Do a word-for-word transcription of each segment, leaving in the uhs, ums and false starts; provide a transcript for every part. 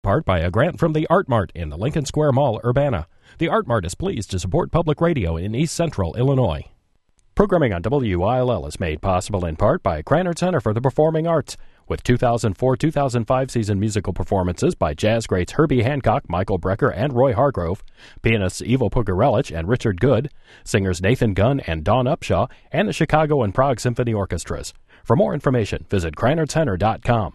Part by a grant from the Art Mart in the Lincoln Square Mall, Urbana. The Art Mart is pleased to support public radio in East Central Illinois. Programming on W I L L is made possible in part by Krannert Center for the Performing Arts, with two thousand four to two thousand five season musical performances by jazz greats Herbie Hancock, Michael Brecker, and Roy Hargrove, pianists Ivo Pugarelich and Richard Good, singers Nathan Gunn and Dawn Upshaw, and the Chicago and Prague Symphony Orchestras. For more information, visit Krannert Center dot com.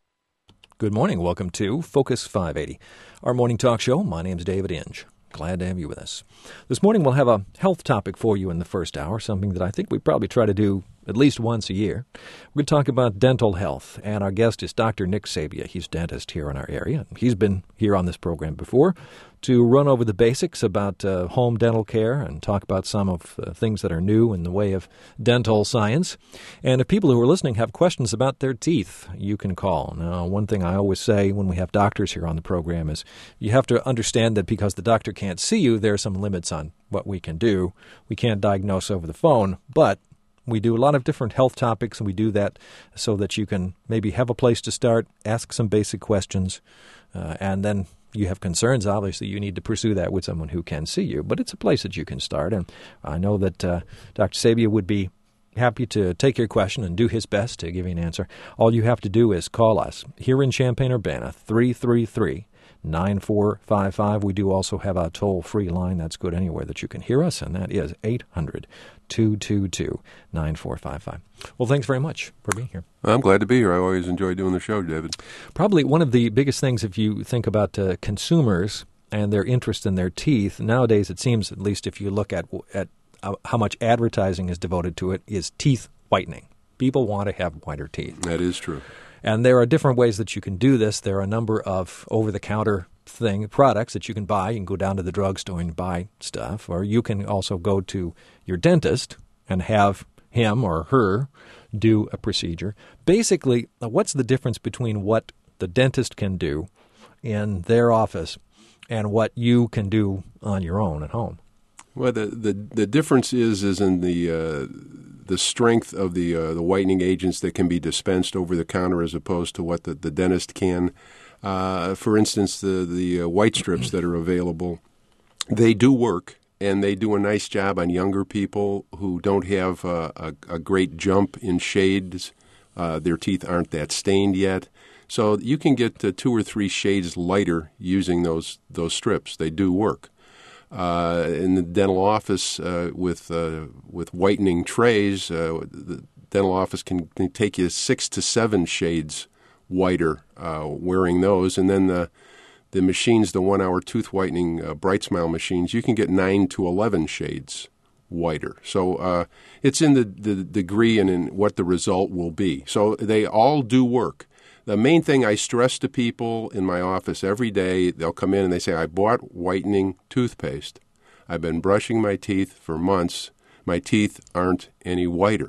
Good morning. Welcome to Focus five eighty, our morning talk show. My name's David Inge. Glad to have you with us. This morning we'll have a health topic for you in the first hour, something that I think we probably try to do at least once a year. We're going to talk about dental health, and our guest is Doctor Nick Sabia. He's a dentist here in our area. He's been here on this program before to run over the basics about uh, home dental care and talk about some of the uh, things that are new in the way of dental science. And if people who are listening have questions about their teeth, you can call. Now, one thing I always say when we have doctors here on the program is you have to understand that because the doctor can't see you, there are some limits on what we can do. We can't diagnose over the phone, but we do a lot of different health topics, and we do that so that you can maybe have a place to start, ask some basic questions, uh, and then you have concerns. Obviously, you need to pursue that with someone who can see you, but it's a place that you can start. And I know that uh, Doctor Sabia would be happy to take your question and do his best to give you an answer. All you have to do is call us here in Champaign-Urbana, three three three, nine four five five. We do also have a toll-free line that's good anywhere that you can hear us, and that is eight hundred, two two two, nine four five five. Well, thanks very much for being here. I'm glad to be here. I always enjoy doing the show, David. Probably one of the biggest things, if you think about uh, consumers and their interest in their teeth, nowadays it seems, at least if you look at at uh, how much advertising is devoted to it, is teeth whitening. People want to have whiter teeth. That is true. And there are different ways that you can do this. There are a number of over-the-counter thing products that you can buy. You can go down to the drugstore and buy stuff, or you can also go to your dentist and have him or her do a procedure. Basically, what's the difference between what the dentist can do in their office and what you can do on your own at home? Well, the the, the difference is is in the uh, the strength of the uh, the whitening agents that can be dispensed over the counter as opposed to what the, the dentist can. Uh, for instance, the the uh, white strips that are available, they do work, and they do a nice job on younger people who don't have uh, a, a great jump in shades. Uh, their teeth aren't that stained yet. So you can get uh, two or three shades lighter using those those strips. They do work. Uh, in the dental office uh, with uh, with whitening trays, uh, the dental office can, can take you six to seven shades whiter uh, wearing those. And then the the machines, the one-hour tooth whitening uh, Bright Smile machines, you can get nine to eleven shades whiter. So uh, it's in the, the degree and in what the result will be. So they all do work. The main thing I stress to people in my office every day, they'll come in and they say, I bought whitening toothpaste. I've been brushing my teeth for months. My teeth aren't any whiter.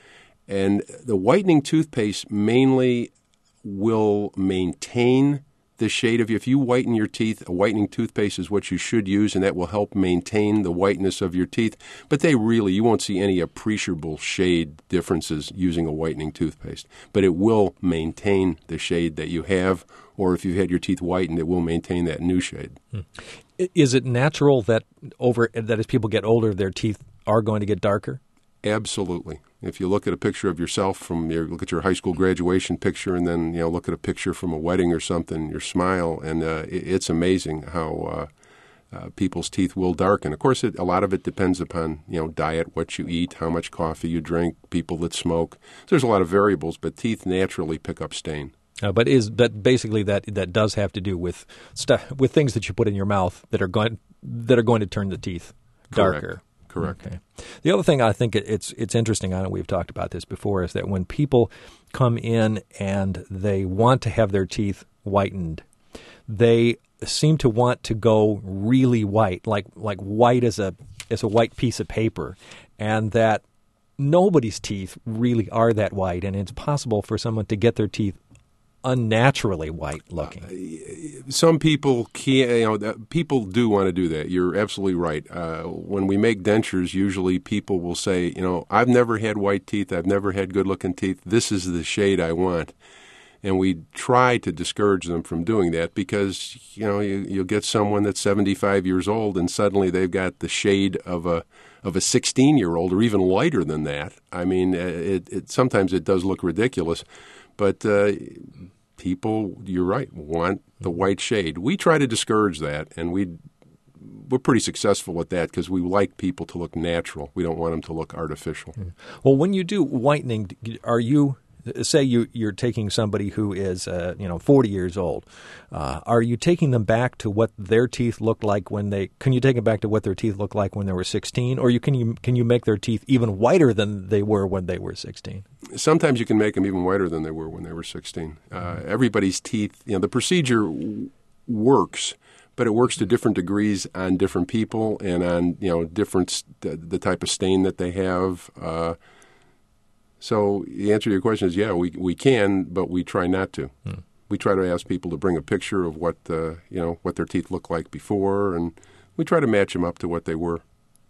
And the whitening toothpaste mainly will maintain the shade of you. If you whiten your teeth, a whitening toothpaste is what you should use, and that will help maintain the whiteness of your teeth. But they really, you won't see any appreciable shade differences using a whitening toothpaste. But it will maintain the shade that you have, or if you've had your teeth whitened, it will maintain that new shade. Hmm. Is it natural that over that as people get older, their teeth are going to get darker? Absolutely. If you look at a picture of yourself from your look at your high school graduation picture, and then you know look at a picture from a wedding or something, your smile, and uh, it, it's amazing how uh, uh, people's teeth will darken. Of course, it, a lot of it depends upon you know diet, what you eat, how much coffee you drink, people that smoke. So there's a lot of variables, but teeth naturally pick up stain. Uh, but is but basically that that does have to do with stuff with things that you put in your mouth that are going that are going to turn the teeth darker. Correct. Correct. Okay. The other thing I think it's it's interesting, I know we've talked about this before, is that when people come in and they want to have their teeth whitened, they seem to want to go really white, like like white as a as a white piece of paper, and that nobody's teeth really are that white, and it's possible for someone to get their teeth unnaturally white looking. Uh, some people can, you know, people do want to do that. You're absolutely right. Uh, when we make dentures, usually people will say, you know, I've never had white teeth. I've never had good looking teeth. This is the shade I want. And we try to discourage them from doing that because, you know, you, you'll get someone that's seventy-five years old and suddenly they've got the shade of a of a sixteen-year-old or even lighter than that. I mean, it, it sometimes it does look ridiculous, but uh, people, you're right, want the white shade. We try to discourage that, and we we're pretty successful with that because we like people to look natural. We don't want them to look artificial. Well, when you do whitening, are you say you, you're taking somebody who is uh, you know forty years old, uh, are you taking them back to what their teeth looked like when they? Can you take them back to what their teeth looked like when they were sixteen, or you can you can you make their teeth even whiter than they were when they were sixteen? Sometimes you can make them even whiter than they were when they were sixteen. Uh, everybody's teeth, you know, the procedure w- works. But it works to different degrees on different people and on, you know, different st- the type of stain that they have. Uh, so the answer to your question is, yeah, we we can, but we try not to. Hmm. We try to ask people to bring a picture of what uh, you know what their teeth looked like before, and we try to match them up to what they were.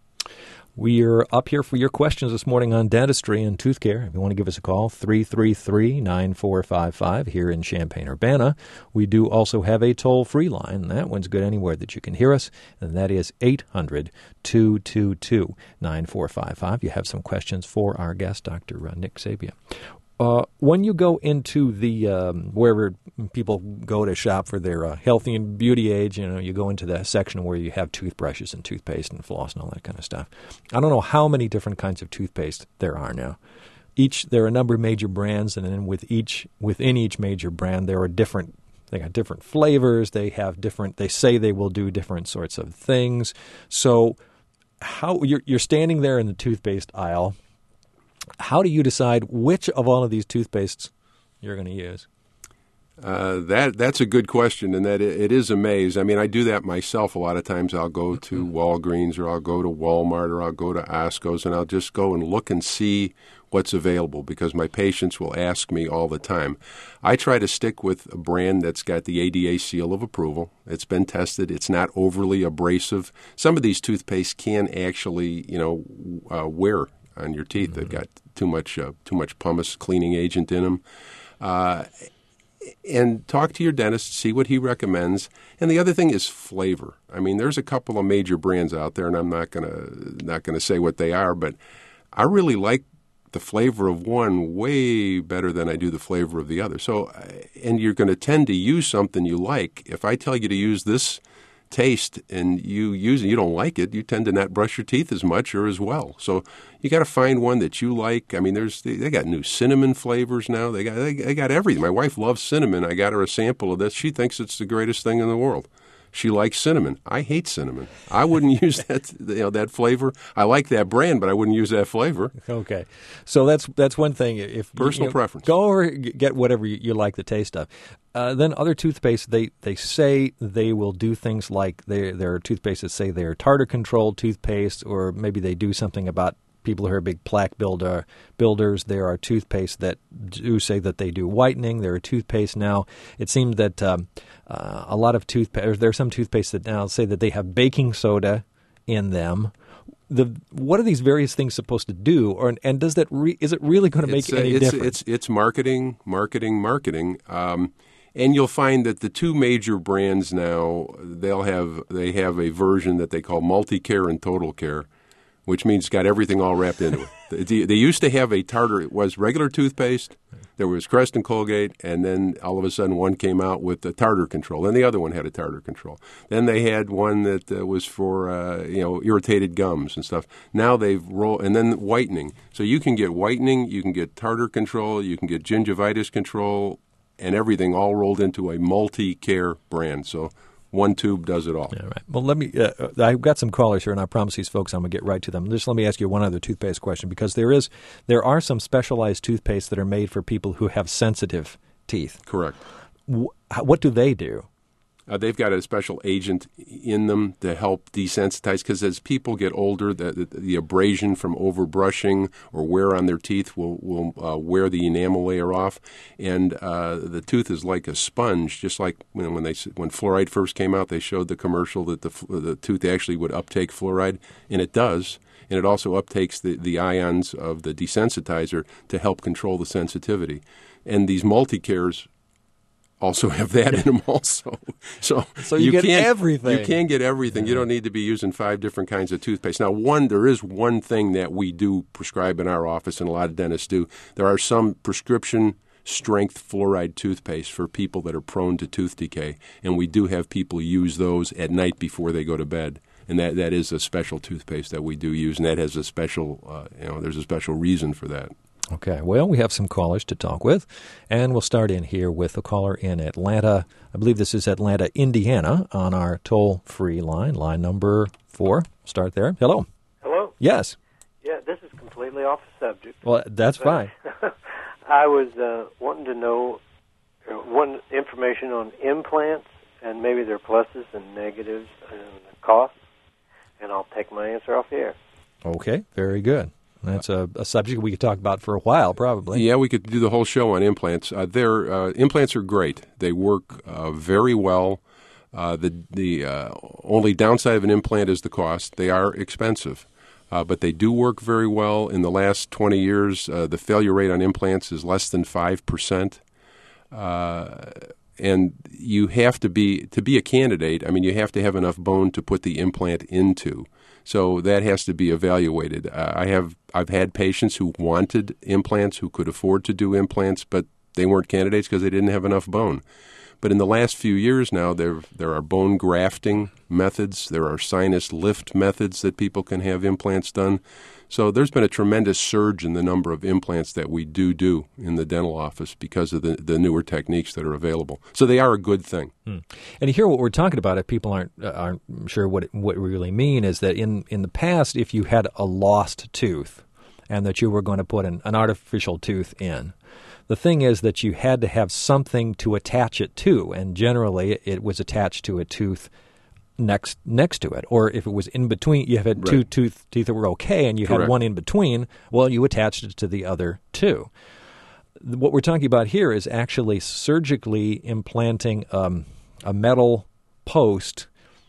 We're up here for your questions this morning on dentistry and tooth care. If you want to give us a call, three three three, nine four five five here in Champaign-Urbana. We do also have a toll-free line. That one's good anywhere that you can hear us, and that is eight hundred, two two two, nine four five five. You have some questions for our guest, Doctor Nick Sabia. Uh, when you go into the um, wherever people go to shop for their uh, healthy and beauty age, you know, you go into that section where you have toothbrushes and toothpaste and floss and all that kind of stuff. I don't know how many different kinds of toothpaste there are now. Each there are a number of major brands, and then with each within each major brand, there are different. They got different flavors. They have different. They say they will do different sorts of things. So, how you're you're standing there in the toothpaste aisle. How do you decide which of all of these toothpastes you're going to use? Uh, that that's a good question, and that it, it is a maze. I mean, I do that myself a lot of times. I'll go to Walgreens or I'll go to Walmart or I'll go to Osco's, and I'll just go and look and see what's available because my patients will ask me all the time. I try to stick with a brand that's got the A D A seal of approval. It's been tested. It's not overly abrasive. Some of these toothpastes can actually, you know, uh, wear on your teeth. Mm-hmm. They've got too much uh, too much pumice cleaning agent in them. Uh, and talk to your dentist, see what he recommends. And the other thing is flavor. I mean, there's a couple of major brands out there, and I'm not gonna not gonna say what they are, but I really like the flavor of one way better than I do the flavor of the other. So, and you're going to tend to use something you like. If I tell you to use this taste and you use it, you don't like it, you tend to not brush your teeth as much or as well. So you got to find one that you like. I mean, there's they, they got new cinnamon flavors now. They got they, they got everything. My wife loves cinnamon. I got her a sample of this. She thinks it's the greatest thing in the world. She likes cinnamon. I hate cinnamon. I wouldn't use that you know that flavor. I like that brand, but I wouldn't use that flavor. Okay, so that's that's one thing. If personal you know, preference, go over get whatever you, you like the taste of. Uh, then other toothpaste, they, they say they will do things like they, there are toothpastes that say they're tartar controlled toothpaste, or maybe they do something about people who are big plaque builder, builders. There are toothpastes that do say that they do whitening. There are toothpaste now. It seems that um, uh, a lot of toothpaste, there are some toothpastes that now say that they have baking soda in them. The what are these various things supposed to do, or and does that re, is it really going to make it's, any it's, difference? It's it's marketing, marketing, marketing. Um, And you'll find that the two major brands now, they'll have they have a version that they call Multi-Care and Total Care, which means it's got everything all wrapped into it. They, they used to have a tartar. It was regular toothpaste. There was Crest and Colgate, and then all of a sudden one came out with the tartar control, and the other one had a tartar control. Then they had one that uh, was for uh, you know irritated gums and stuff. Now they've rolled, and then whitening. So you can get whitening, you can get tartar control, you can get gingivitis control, and everything all rolled into a Multi-Care brand. So one tube does it all. Yeah, right. Well, let me. Uh, I've got some callers here, and I promise these folks I'm going to get right to them. Just let me ask you one other toothpaste question, because there is there are some specialized toothpastes that are made for people who have sensitive teeth. Correct. W- what do they do? Uh, they've got a special agent in them to help desensitize, because as people get older, the, the, the abrasion from overbrushing or wear on their teeth will, will uh, wear the enamel layer off, and uh, the tooth is like a sponge. Just like you know, when they when fluoride first came out, they showed the commercial that the the tooth actually would uptake fluoride, and it does. And it also uptakes the, the ions of the desensitizer to help control the sensitivity. And these Multi-Cares also have that in them also. So, so you, you get can, everything. You can get everything. Yeah. You don't need to be using five different kinds of toothpaste. Now, one, there is one thing that we do prescribe in our office, and a lot of dentists do. There are some prescription strength fluoride toothpaste for people that are prone to tooth decay, and we do have people use those at night before they go to bed. And that, that is a special toothpaste that we do use, and that has a special, uh, you know, there's a special reason for that. Okay, well, we have some callers to talk with, and we'll start in here with a caller in Atlanta. I believe this is Atlanta, Indiana, on our toll-free line, line number four. Start there. Hello. Hello. Yes. Yeah, this is completely off the subject. Well, that's fine. I was uh, wanting to know uh, one information on implants and maybe their pluses and negatives and the cost, and I'll take my answer off the air. Okay, very good. That's a, a subject we could talk about for a while, probably. Yeah, we could do the whole show on implants. Uh, their uh, implants are great. They work uh, very well. Uh, the the uh, only downside of an implant is the cost. They are expensive, uh, but they do work very well. In the last twenty years, uh, the failure rate on implants is less than five percent. Uh, and you have to be to be a candidate. I mean, you have to have enough bone to put the implant into. So that has to be evaluated. Uh, I have I've had patients who wanted implants, who could afford to do implants, but they weren't candidates because they didn't have enough bone. But in the last few years now, there there are bone grafting methods, there are sinus lift methods that people can have implants done. So there's been a tremendous surge in the number of implants that we do do in the dental office because of the, the newer techniques that are available. So they are a good thing. Hmm. And here, what we're talking about, if people aren't uh, aren't sure what it, what we really mean, is that in, in the past, if you had a lost tooth and that you were going to put an, an artificial tooth in, the thing is that you had to have something to attach it to, and generally it was attached to a tooth next next to it. Or if it was in between, you had two right. tooth, teeth that were okay and you Correct. had one in between, well, you attached it to the other two. What we're talking about here is actually surgically implanting um, a metal post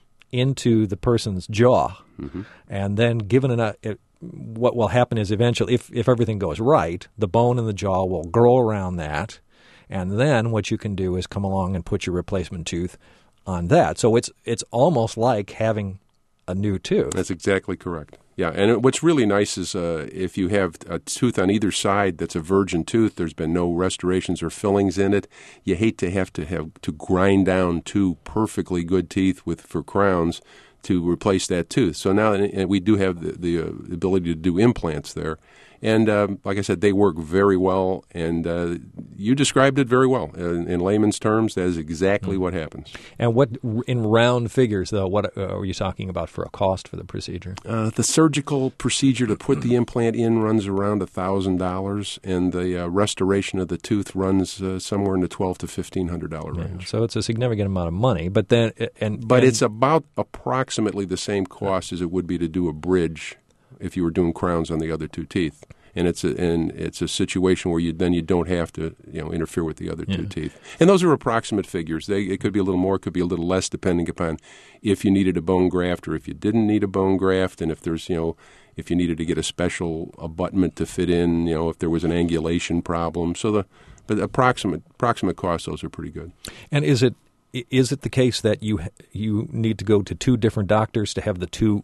into the person's jaw, mm-hmm. and then given an, it, what will happen is eventually, if, if everything goes right, the bone in the jaw will grow around that, and then what you can do is come along and put your replacement tooth on that. So it's it's almost like having a new tooth. That's exactly correct. Yeah, and what's really nice is uh, if you have a tooth on either side that's a virgin tooth, there's been no restorations or fillings in it, you hate to have to have to grind down two perfectly good teeth with for crowns to replace that tooth. So now and we do have the, the uh, ability to do implants there. And uh, like I said, they work very well, and uh, you described it very well. In, in layman's terms, that is exactly mm. what happens. And what, in round figures, though, what uh, are you talking about for a cost for the procedure? Uh, the surgical procedure to put the implant in runs around one thousand dollars, and the uh, restoration of the tooth runs uh, somewhere in the twelve hundred to fifteen hundred dollars range. Yeah, so it's a significant amount of money. But then, and But and, it's about approximately the same cost as it would be to do a bridge if you were doing crowns on the other two teeth, and it's a and it's a situation where you then you don't have to you know interfere with the other yeah. two teeth. And those are approximate figures. They it could be a little more, it could be a little less, depending upon if you needed a bone graft or if you didn't need a bone graft, and if there's you know if you needed to get a special abutment to fit in, you know if there was an angulation problem. So the but approximate approximate costs, those are pretty good. And is it is it the case that you you need to go to two different doctors to have the two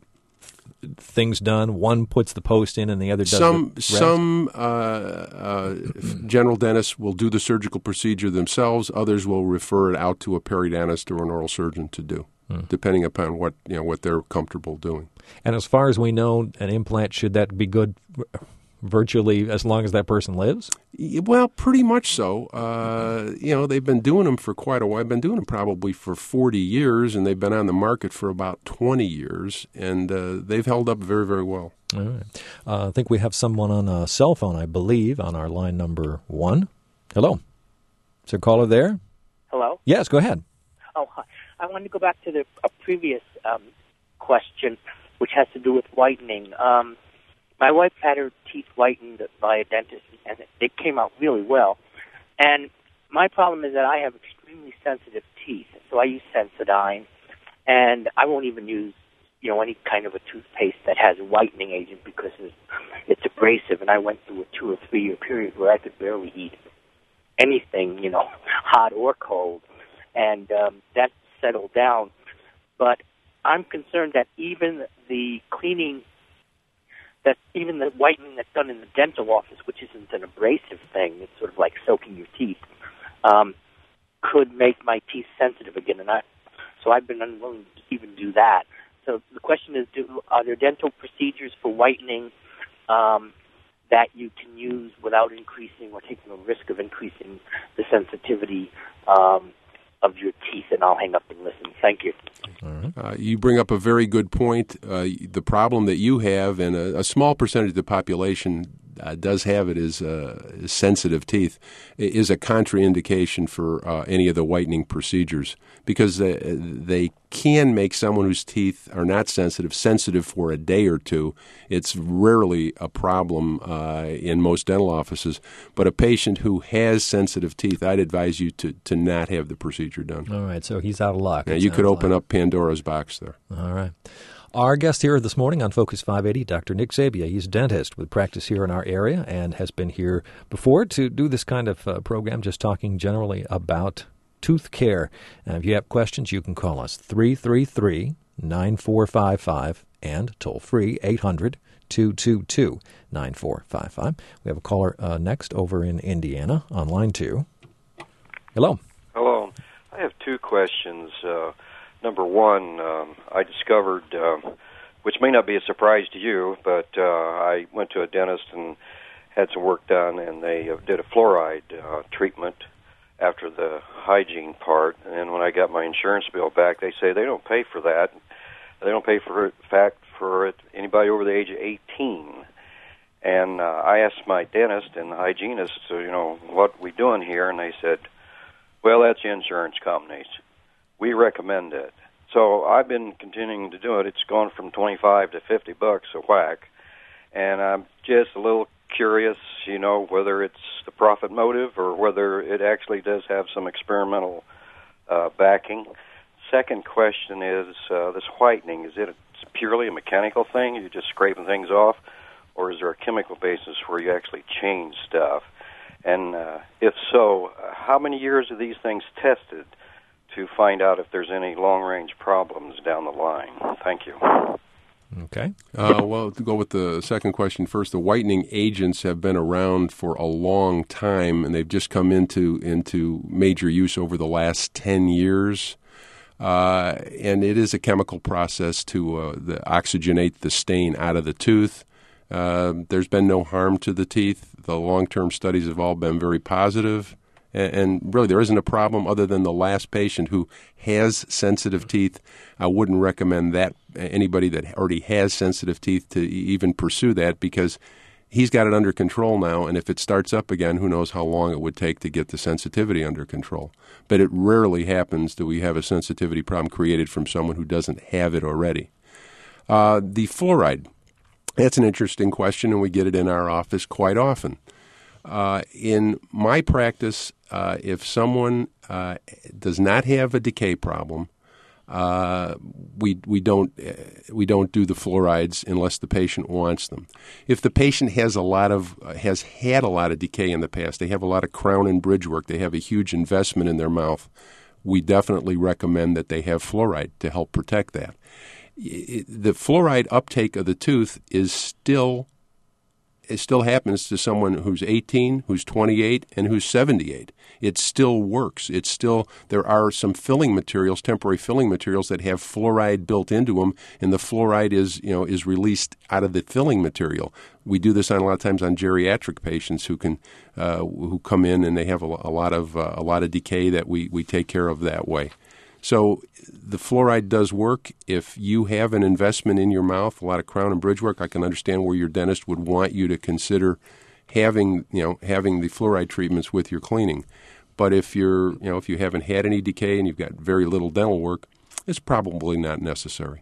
things done? One puts the post in and the other does some, the rest? Some uh, uh, general dentists will do the surgical procedure themselves. Others will refer it out to a periodontist or an oral surgeon to do, hmm. depending upon what you know what they're comfortable doing. And as far as we know, an implant, should that be good virtually as long as that person lives? Well, pretty much so. Uh, you know, they've been doing them for quite a while. I've been doing them probably for forty years, and they've been on the market for about twenty years, and uh, they've held up very, very well. All right. Uh, I think we have someone on a cell phone, I believe, on our line number one. Hello. Is there a caller there? Hello? Yes, go ahead. Oh, hi. I wanted to go back to the a previous um, question, which has to do with whitening. Um My wife had her teeth whitened by a dentist, and it came out really well. And my problem is that I have extremely sensitive teeth, so I use Sensodyne, and I won't even use, you know, any kind of a toothpaste that has a whitening agent because it's, it's abrasive. And I went through a two or three year period where I could barely eat. anything, you know, hot or cold, and um, that settled down. But I'm concerned that even the cleaning, that even the whitening that's done in the dental office, which isn't an abrasive thing, it's sort of like soaking your teeth, um, could make my teeth sensitive again. And I, so I've been unwilling to even do that. So the question is, do, are there dental procedures for whitening um, that you can use without increasing or taking a risk of increasing the sensitivity um, of your teeth? And I'll hang up and listen. Thank you. Uh, you bring up a very good point. Uh, the problem that you have, and a, a small percentage of the population uh, does have it, is, uh, is sensitive teeth, is a contraindication for uh, any of the whitening procedures, because they, they can make someone whose teeth are not sensitive sensitive for a day or two. It's rarely a problem uh, in most dental offices. But a patient who has sensitive teeth, I'd advise you to, to not have the procedure done. All right, so he's out of luck. Now, you could open like. up Pandora's box there. All right. Our guest here this morning on Focus five eighty, Doctor Nick Zabia. He's a dentist with practice here in our area and has been here before to do this kind of uh, program, just talking generally about tooth care. And if you have questions, you can call us three three three, nine four five five and toll free eight hundred, two two two, nine four five five. We have a caller uh, next over in Indiana on line two. Hello. Hello. I have two questions. Uh, number one, um, I discovered, uh, which may not be a surprise to you, but uh, I went to a dentist and had some work done, and they uh, did a fluoride uh, treatment after the hygiene part. And then when I got my insurance bill back, they say they don't pay for that. They don't pay for it, fact for it anybody over the age of eighteen. And uh, I asked my dentist and the hygienist, so, you know, what we doing here? And they said, well, that's the insurance companies. We recommend it. So I've been continuing to do it. It's gone from twenty-five to fifty bucks a whack. And I'm just a little curious, you know, whether it's the profit motive or whether it actually does have some experimental uh, backing. Second question is uh, this whitening. Is it purely a mechanical thing? You're just scraping things off? Or is there a chemical basis where you actually change stuff? And uh, if so, uh, how many years are these things tested to find out if there's any long-range problems down the line? Thank you. Okay. Uh, well, to go with the second question first, the whitening agents have been around for a long time, and they've just come into into major use over the last ten years. Uh, and it is a chemical process to uh, the oxygenate the stain out of the tooth. Uh, there's been no harm to the teeth. The long-term studies have all been very positive. And really, there isn't a problem other than the last patient who has sensitive teeth. I wouldn't recommend that anybody that already has sensitive teeth to even pursue that, because he's got it under control now, and if it starts up again, who knows how long it would take to get the sensitivity under control. But it rarely happens that we have a sensitivity problem created from someone who doesn't have it already. Uh, the fluoride, that's an interesting question, and we get it in our office quite often. Uh, in my practice, uh, if someone uh, does not have a decay problem, uh, we we don't uh, we don't do the fluorides unless the patient wants them. If the patient has a lot of uh, has had a lot of decay in the past, they have a lot of crown and bridge work, they have a huge investment in their mouth, we definitely recommend that they have fluoride to help protect that. It, the fluoride uptake of the tooth is still. It still happens to someone who's eighteen, who's twenty-eight, and who's seventy-eight. It still works. It's still, there are some filling materials, temporary filling materials that have fluoride built into them, and the fluoride is, you know, is released out of the filling material. We do this on a lot of times on geriatric patients who can, uh, who come in and they have a, a lot of uh, a lot of decay that we, we take care of that way. So the fluoride does work. If you have an investment in your mouth, a lot of crown and bridge work, I can understand where your dentist would want you to consider having, you know, having the fluoride treatments with your cleaning. But if you're, you know, if you haven't had any decay and you've got very little dental work, it's probably not necessary.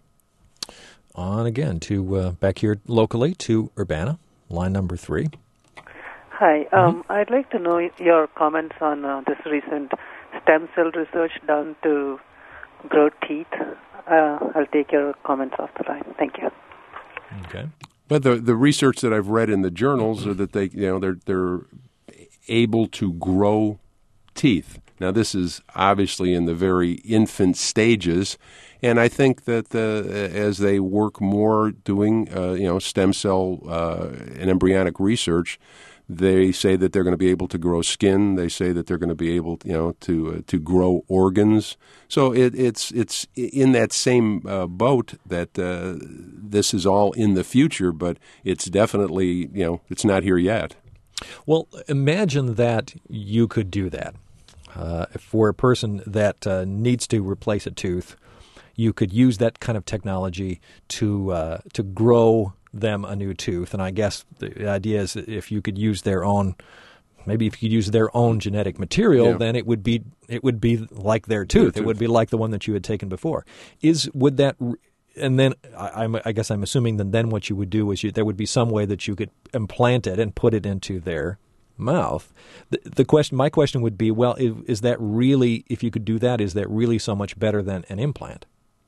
On again to uh, back here locally to Urbana, line number three. Hi, um, mm-hmm. I'd like to know your comments on uh, this recent stem cell research done to grow teeth. Uh, I'll take your comments off the line. Thank you. Okay. But the the research that I've read in the journals are that they, you know, they're they're able to grow teeth. Now, this is obviously in the very infant stages, and I think that uh, as they work more doing, uh, you know, stem cell uh, and embryonic research, they say that they're going to be able to grow skin. They say that they're going to be able, you know, to uh, to grow organs. So it, it's it's in that same uh, boat that uh, this is all in the future, but it's definitely, you know, it's not here yet. Well, imagine that you could do that. Uh, for a person that uh, needs to replace a tooth, you could use that kind of technology to uh, to grow them a new tooth. And I guess the idea is that if you could use their own, maybe if you could use their own genetic material, yeah. then it would be it would be like their tooth. Their it tooth. would be like the one that you had taken before. Is would that? And then I, I'm, I guess I'm assuming that then what you would do is you, there would be some way that you could implant it and put it into their mouth. The, the question, my question would be, well, is, is that really, if you could do that, is that really so much better than an implant?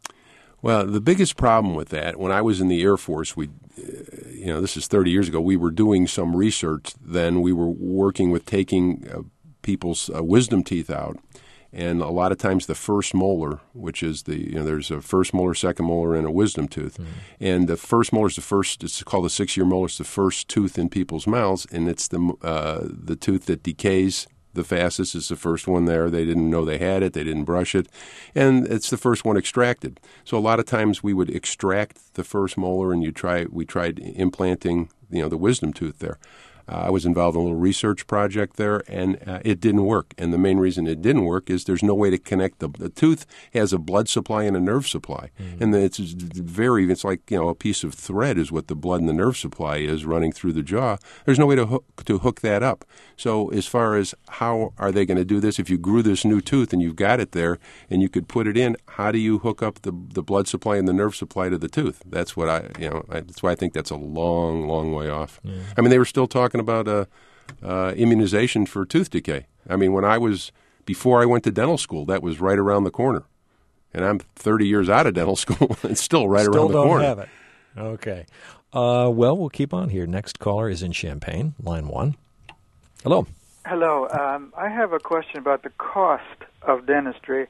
Well, the biggest problem with that, when I was in the Air Force, we, uh, you know, this is thirty years ago, we were doing some research then. We were working with taking uh, people's uh, wisdom teeth out. And a lot of times the first molar, which is the, you know, there's a first molar, second molar, and a wisdom tooth. Mm-hmm. And the first molar is the first, it's called the six-year molar. It's the first tooth in people's mouths, and it's the uh, the tooth that decays the fastest. It's the first one there. They didn't know they had it. They didn't brush it. And it's the first one extracted. So a lot of times we would extract the first molar, and you try. we tried implanting, you know, the wisdom tooth there. Uh, I was involved in a little research project there, and uh, it didn't work. And the main reason it didn't work is there's no way to connect. The, the tooth has a blood supply and a nerve supply. Mm-hmm. And it's very, it's like, you know, a piece of thread is what the blood and the nerve supply is running through the jaw. There's no way to hook, to hook that up. So as far as how are they going to do this, if you grew this new tooth and you've got it there and you could put it in, how do you hook up the, the blood supply and the nerve supply to the tooth? That's what I, you know, I, that's why I think that's a long, long way off. Yeah. I mean, they were still talking about uh, uh, immunization for tooth decay. I mean, when I was, before I went to dental school, that was right around the corner. And I'm thirty years out of dental school. It's still right still around the corner. Still don't have it. Okay. Uh, well, we'll keep on here. Next caller is in Champaign, line one. Hello. Hello. Um, I have a question about the cost of dentistry.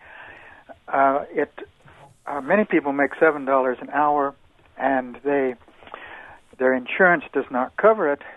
Uh, it uh, many people make seven dollars an hour, and they their insurance does not cover it.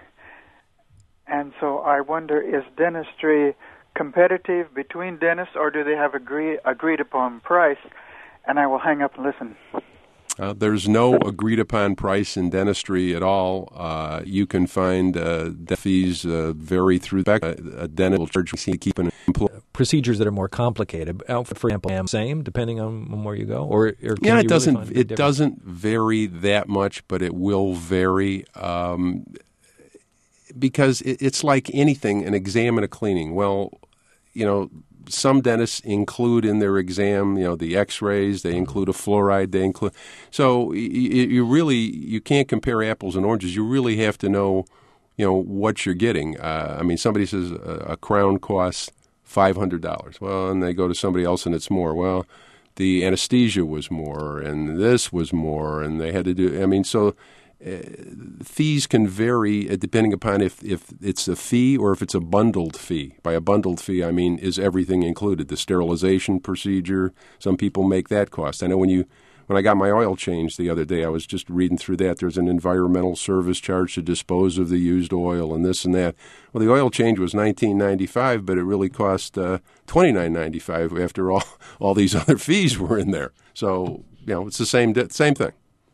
And so I wonder, is dentistry competitive between dentists, or do they have agree, agreed upon price? And I will hang up and listen. Uh, there's no agreed upon price in dentistry at all. Uh, you can find uh, fees uh, vary through the uh, a dentist will charge to keep an employee. Procedures that are more complicated, for example, same depending on where you go, or, or can yeah, it you doesn't. Really it doesn't vary that much, but it will vary. Um, Because it's like anything, an exam and a cleaning. Well, you know, some dentists include in their exam, you know, the X-rays. They include a fluoride. They include. So you, you really you can't compare apples and oranges. You really have to know, you know, what you're getting. Uh, I mean, somebody says a, a crown costs five hundred dollars. Well, and they go to somebody else and it's more. Well, the anesthesia was more, and this was more, and they had to do. I mean, so. Uh, fees can vary uh, depending upon if, if it's a fee or if it's a bundled fee. By a bundled fee, I mean, is everything included? The sterilization procedure, some people make that cost. I know when you when I got my oil changed the other day, I was just reading through that. There's an environmental service charge to dispose of the used oil and this and that. Well, the oil change was nineteen ninety-five, but it really cost uh, twenty-nine ninety-five after all all these other fees were in there. So, you know, it's the same same thing.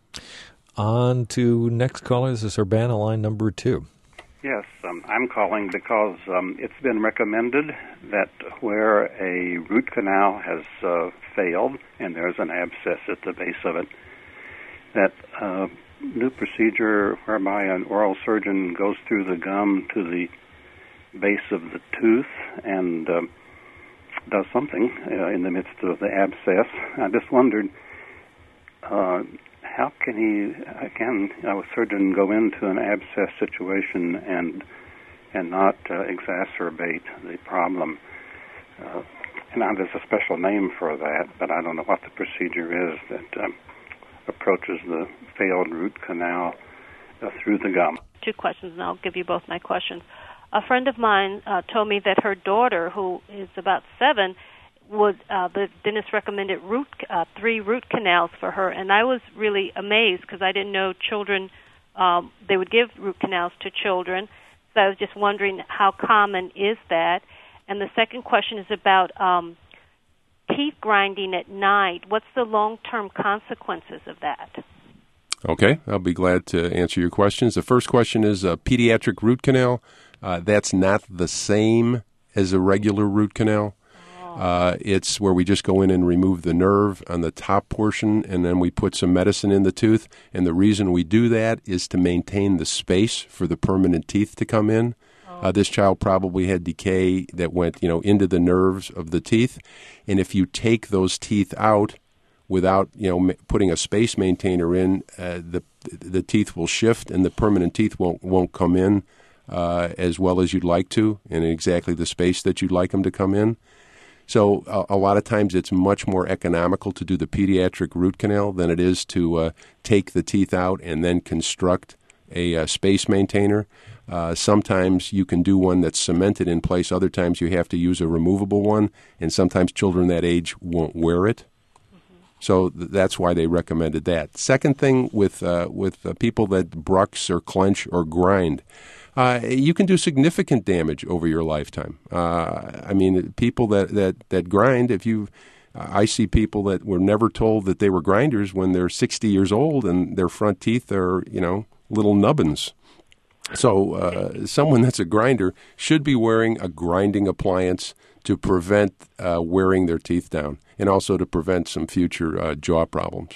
On to next caller. This is Urbana, line number two. Yes, um, I'm calling because um, it's been recommended that where a root canal has uh, failed and there's an abscess at the base of it, that uh, new procedure whereby an oral surgeon goes through the gum to the base of the tooth and uh, does something uh, in the midst of the abscess. I just wondered, uh, how can he, can a surgeon go into an abscess situation and and not uh, exacerbate the problem? Uh, and now there's a special name for that, but I don't know what the procedure is that um, approaches the failed root canal uh, through the gum. Two questions, and I'll give you both my questions. a friend of mine uh, told me that her daughter, who is about seven, would uh, the dentist recommended root uh, three root canals for her, and I was really amazed because I didn't know children um, they would give root canals to children. So I was just wondering how common is that. And the second question is about um, teeth grinding at night. What's the long-term consequences of that? Okay, I'll be glad to answer your questions. The first question is a pediatric root canal. Uh, that's not the same as a regular root canal. Uh, it's where we just go in and remove the nerve on the top portion, and then we put some medicine in the tooth. And the reason we do that is to maintain the space for the permanent teeth to come in. Uh, this child probably had decay that went, you know, into the nerves of the teeth. And if you take those teeth out without, you know, ma- putting a space maintainer in, uh, the the teeth will shift, and the permanent teeth won't won't come in uh, as well as you'd like to, in exactly the space that you'd like them to come in. So a, a lot of times it's much more economical to do the pediatric root canal than it is to uh, take the teeth out and then construct a uh, space maintainer. Uh, sometimes you can do one that's cemented in place. Other times you have to use a removable one, and sometimes children that age won't wear it. Mm-hmm. So th- that's why they recommended that. Second thing with uh, with uh, people that brux or clench or grind, Uh, you can do significant damage over your lifetime. Uh, I mean, people that, that, that grind, if you, uh, I see people that were never told that they were grinders when they're sixty years old and their front teeth are, you know, little nubbins. So uh, someone that's a grinder should be wearing a grinding appliance to prevent uh, wearing their teeth down, and also to prevent some future uh, jaw problems.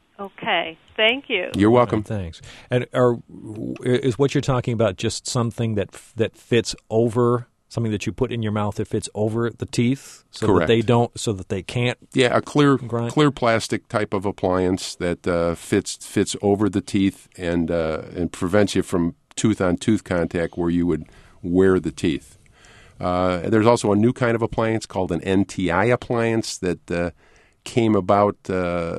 Okay, thank you. You're welcome. Right, thanks. And are, is what you're talking about just something that that fits over, something that you put in your mouth that fits over the teeth, so Correct. that they don't, so that they can't? Yeah, a clear grind? clear plastic type of appliance that uh, fits fits over the teeth and uh, and prevents you from tooth on tooth contact where you would wear the teeth. Uh, there's also a new kind of appliance called an N T I appliance that uh, came about uh,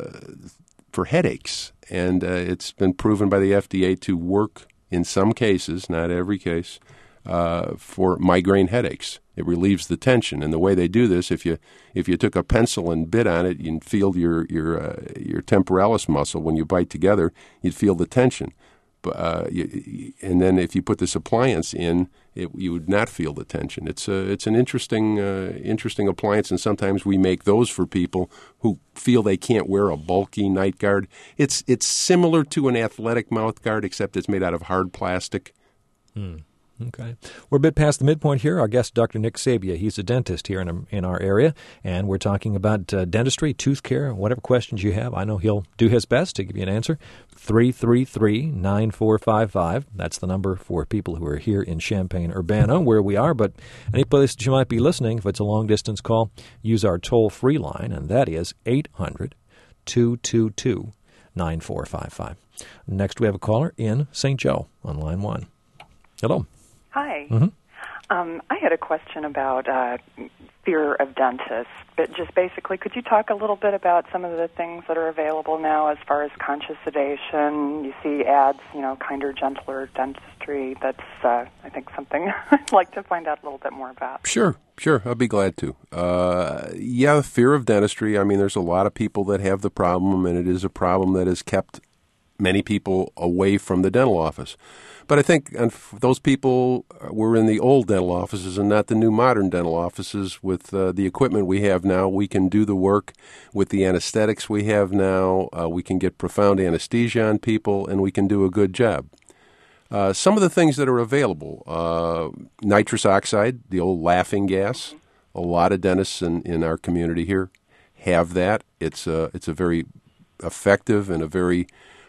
for headaches, and uh, it's been proven by the F D A to work in some cases, not every case, uh, for migraine headaches. It relieves the tension, and the way they do this, if you if you took a pencil and bit on it, you'd feel your your uh, your temporalis muscle when you bite together, you'd feel the tension. Uh, you, and then if you put this appliance in, it, you would not feel the tension. It's a, it's an interesting uh, interesting appliance, and sometimes we make those for people who feel they can't wear a bulky night guard. It's it's similar to an athletic mouth guard, except it's made out of hard plastic. Hmm. Okay. We're a bit past the midpoint here. Our guest, Doctor Nick Sabia, he's a dentist here in in our area, and we're talking about uh, dentistry, tooth care, whatever questions you have. I know he'll do his best to give you an answer. three three three, nine four five five. That's the number for people who are here in Champaign-Urbana, where we are. But any place that you might be listening, if it's a long-distance call, use our toll-free line, and that is eight hundred, two two two, nine four five five. Next, we have a caller in Saint Joe on line one. Hello. Hi. Mm-hmm. Um, I had a question about uh, fear of dentists, but just basically, could you talk a little bit about some of the things that are available now as far as conscious sedation? You see ads, you know, kinder, gentler dentistry. That's, uh, I think, something I'd like to find out a little bit more about. Sure, sure. I'll be glad to. Uh, yeah, fear of dentistry. I mean, there's a lot of people that have the problem, and it is a problem that has kept many people away from the dental office. But I think those people were in the old dental offices and not the new modern dental offices. With uh, the equipment we have now, we can do the work. With the anesthetics we have now, uh, we can get profound anesthesia on people, and we can do a good job. Uh, some of the things that are available, uh, nitrous oxide, the old laughing gas. A lot of dentists in, in our community here have that. It's a, it's a very effective and a very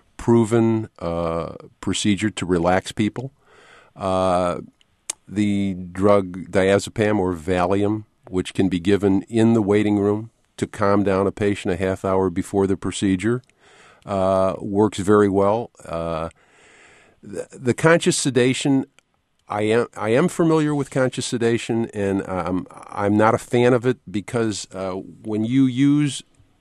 proven uh, procedure to relax people. Uh, the drug diazepam or Valium, which can be given in the waiting room to calm down a patient a half hour before the procedure, uh, works very well. Uh, the, the conscious sedation, I am I am familiar with conscious sedation, and um, I'm not a fan of it because uh, when you use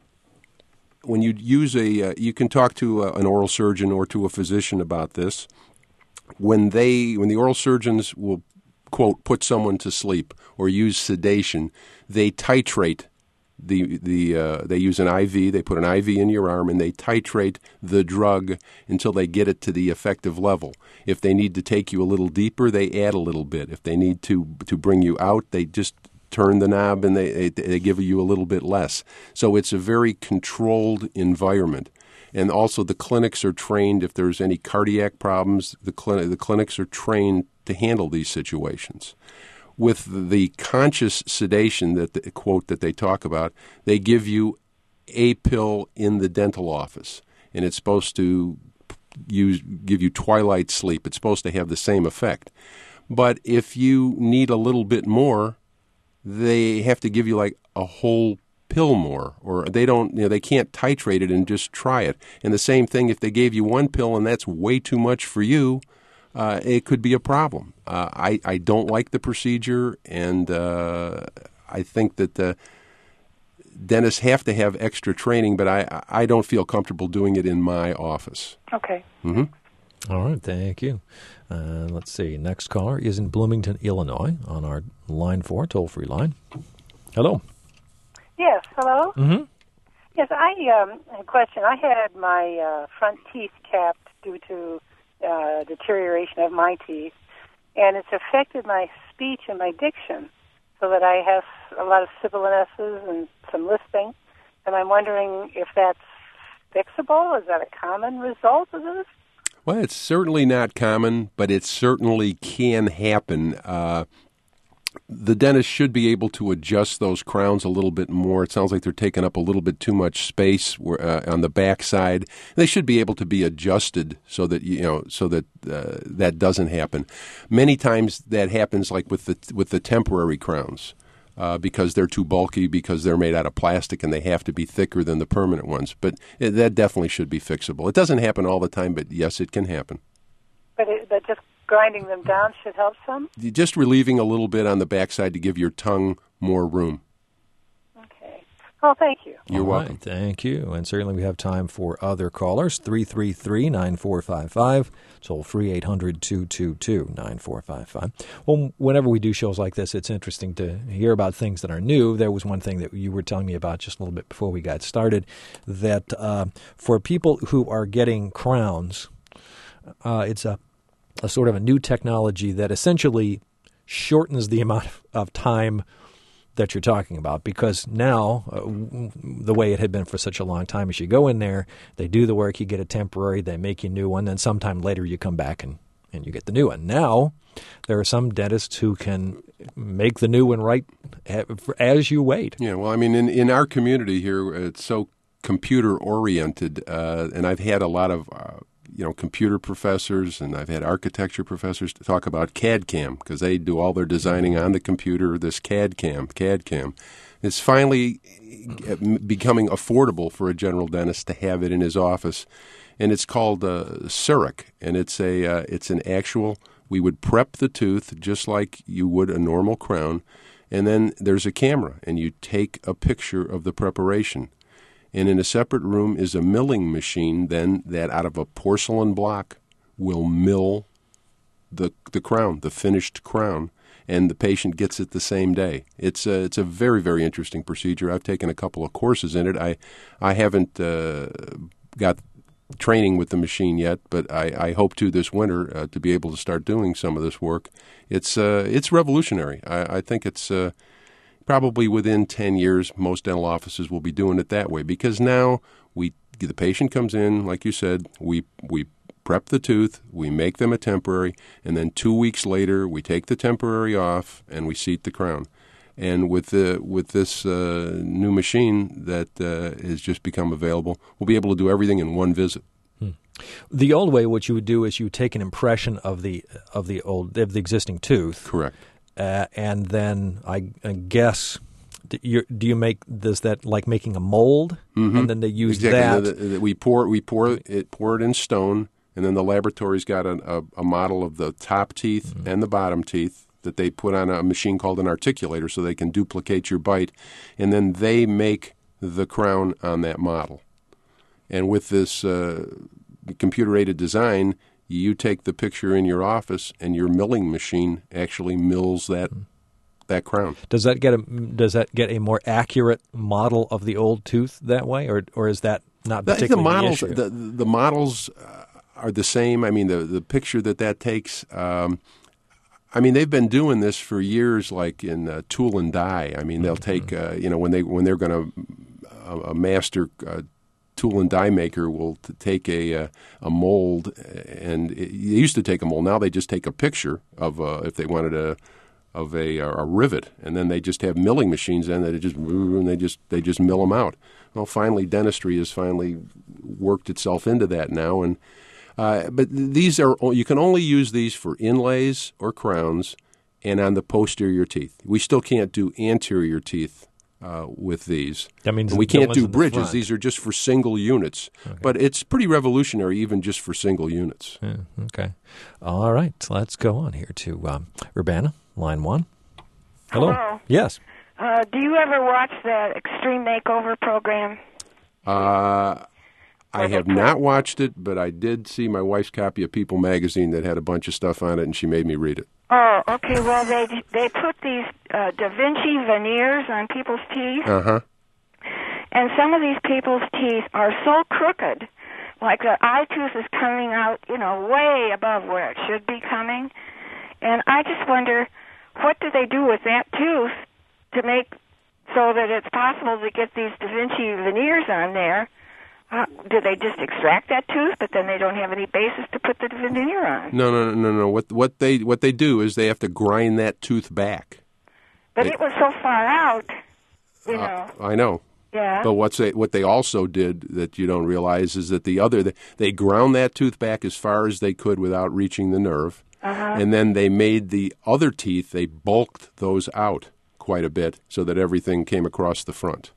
When you use a, uh, you can talk to uh, an oral surgeon or to a physician about this. When they, when the oral surgeons will quote, put someone to sleep or use sedation, they titrate the the uh, they use an I V. They put an I V in your arm and they titrate the drug until they get it to the effective level. If they need to take you a little deeper, they add a little bit. If they need to to bring you out, they just turn the knob and they they give you a little bit less. So it's a very controlled environment. And also the clinics are trained, if there's any cardiac problems, the clinic the clinics are trained to handle these situations. With the conscious sedation that the quote that they talk about, they give you a pill in the dental office, and it's supposed to use give you twilight sleep. It's supposed to have the same effect. But if you need a little bit more, they have to give you like a whole pill more, or they don't, you know, they can't titrate it and just try it. And the same thing, if they gave you one pill and that's way too much for you, Uh, it could be a problem. Uh, I, I don't like the procedure, and uh, I think that the dentists have to have extra training, but I, I don't feel comfortable doing it in my office. Okay. Mm-hmm. All right, thank you. Uh, let's see. Next caller is in Bloomington, Illinois, on our line four, toll-free line. Hello. Yes, hello? Mm-hmm. Yes, I um, had a question. I had my uh, front teeth capped due to Uh, deterioration of my teeth, and it's affected my speech and my diction, so that I have a lot of sibilances and some lisping, and I'm wondering if that's fixable. Is that a common result of this? Well, it's certainly not common, but it certainly can happen. Uh, the dentist should be able to adjust those crowns a little bit more. It sounds like they're taking up a little bit too much space uh, on the back side. They should be able to be adjusted so that you know so that uh, that doesn't happen. Many times that happens, like with the with the temporary crowns, uh, because they're too bulky, because they're made out of plastic and they have to be thicker than the permanent ones. But it, that definitely should be fixable. It doesn't happen all the time, but yes, it can happen. But it, but just grinding them down should help some? Just relieving a little bit on the backside to give your tongue more room. Okay. Oh, thank you. You're All welcome. Right, thank you. And certainly we have time for other callers. three three three, nine four five five. Toll free eight hundred, two two two, nine four five five. Well, whenever we do shows like this, it's interesting to hear about things that are new. There was one thing that you were telling me about just a little bit before we got started, that uh, for people who are getting crowns, uh, it's a a sort of a new technology that essentially shortens the amount of time that you're talking about, because now uh, the way it had been for such a long time is you go in there, they do the work, you get a temporary, they make you a new one, then sometime later you come back and, and you get the new one. Now there are some dentists who can make the new one right as you wait. Yeah, well, I mean, in, in our community here, it's so computer-oriented, uh, and I've had a lot of uh, you know, computer professors, and I've had architecture professors to talk about C A D C A M, because they do all their designing on the computer, this C A D C A M, C A D C A M. It's finally becoming affordable for a general dentist to have it in his office, and it's called uh, CEREC, and it's a uh, it's an actual, we would prep the tooth just like you would a normal crown, and then there's a camera, and you take a picture of the preparation. And in a separate room is a milling machine then that out of a porcelain block will mill the the crown, the finished crown, and the patient gets it the same day. It's a, it's a very, very interesting procedure. I've taken a couple of courses in it. I, I haven't uh, got training with the machine yet, but I, I hope to this winter uh, to be able to start doing some of this work. It's, uh, it's revolutionary. I, I think it's... Uh, Probably within ten years, most dental offices will be doing it that way, because now we the patient comes in, like you said, we we prep the tooth, we make them a temporary, and then two weeks later we take the temporary off and we seat the crown. And with the with this uh, new machine that uh, has just become available, we'll be able to do everything in one visit. Hmm. The old way, what you would do is you take an impression of the of the old of the existing tooth. Correct. Uh, and then I, I guess, do you, do you make this that like making a mold, mm-hmm. and then they use exactly. that? The, the, we pour we pour it pour it in stone, and then the laboratory's got a, a, a model of the top teeth mm-hmm. and the bottom teeth that they put on a machine called an articulator, so they can duplicate your bite, and then they make the crown on that model. And with this uh, computer-aided design, You take the picture in your office, and your milling machine actually mills that that crown. Does that get a does that get a more accurate model of the old tooth that way, or or is that not particularly the models? the issue? The, the models uh, are the same. I mean, the the picture that that takes. Um, I mean, they've been doing this for years, like in uh, tool and die. I mean, they'll take uh, you know when they when they're going to a, a master uh, tool and die maker will t- take a uh, a mold, and it, they used to take a mold. Now they just take a picture of uh, if they wanted a of a, a rivet, and then they just have milling machines in that just and they just they just mill them out. Well, finally, dentistry has finally worked itself into that now, and. Uh, but these are you can only use these for inlays or crowns and on the posterior teeth. We still can't do anterior teeth uh, with these. That means and we the can't ones do in the bridges. front. These are just for single units. Okay. But it's pretty revolutionary even just for single units. Yeah, okay. All right. Let's go on here to um, Urbana, line one. Hello. Hello. Yes. Uh, do you ever watch that Extreme Makeover program? Uh, I have not watched it, but I did see my wife's copy of People magazine that had a bunch of stuff on it, and she made me read it. Oh, okay. Well, they they put these uh, Da Vinci veneers on people's teeth, Uh-huh. and some of these people's teeth are so crooked, like the eye tooth is coming out, you know, way above where it should be coming. And I just wonder, what do they do with that tooth to make so that it's possible to get these Da Vinci veneers on there? Uh, do they just extract that tooth, but then they don't have any basis to put the veneer on? No, no, no, no. What what they what they do is they have to grind that tooth back. But They- it was so far out, you know. I know. Yeah. But what's they, what they also did that you don't realize is that the other they, they ground that tooth back as far as they could without reaching the nerve, Uh-huh. and then they made the other teeth. They bulked those out quite a bit so that everything came across the front.